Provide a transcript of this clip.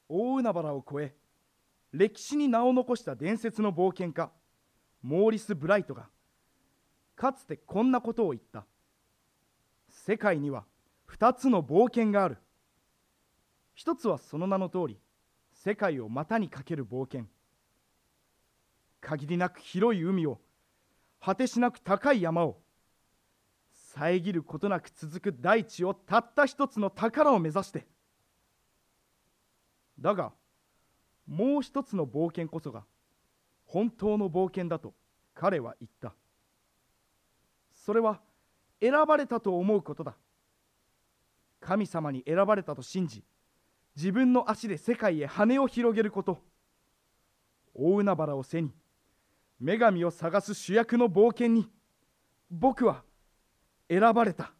大海原を越え、歴史に名を残した伝説の冒険家モーリス・ブライトがかつてこんなことを言った。世界には2つの冒険がある。一つはその名の通り、世界を股にかける冒険。限りなく広い海を、果てしなく高い山を、遮ることなく続く大地をたった一つの宝を目指して。だがもう一つの冒険こそが本当の冒険だと彼は言った。それは選ばれたと思うことだ。神様に選ばれたと信じ、自分の足で世界へ羽を広げること。大海原を背に女神を探す主役の冒険に僕は選ばれた。